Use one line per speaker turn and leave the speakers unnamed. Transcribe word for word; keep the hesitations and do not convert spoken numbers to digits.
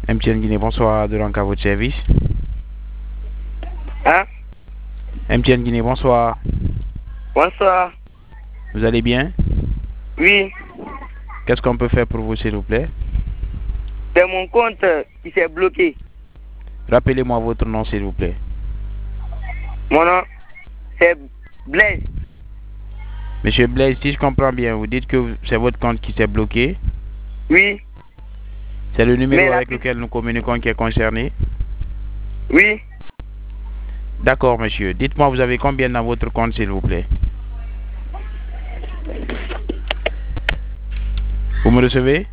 M T N Guinée, bonsoir, de l'Anca, votre service.
Hein?
M T N Guinée, bonsoir.
Bonsoir.
Vous allez bien?
Oui.
Qu'est-ce qu'on peut faire pour vous, s'il vous plaît?
C'est mon compte qui s'est bloqué.
Rappelez-moi votre nom, s'il vous plaît.
Mon nom, c'est Blaise.
Monsieur Blaise, si je comprends bien, vous dites que c'est votre compte qui s'est bloqué.
Oui.
C'est le numéro
Mais la
avec
pub-
lequel nous communiquons qui est concerné.
Oui.
D'accord, monsieur. Dites-moi, vous avez combien dans votre compte, s'il vous plaît? Vous me recevez?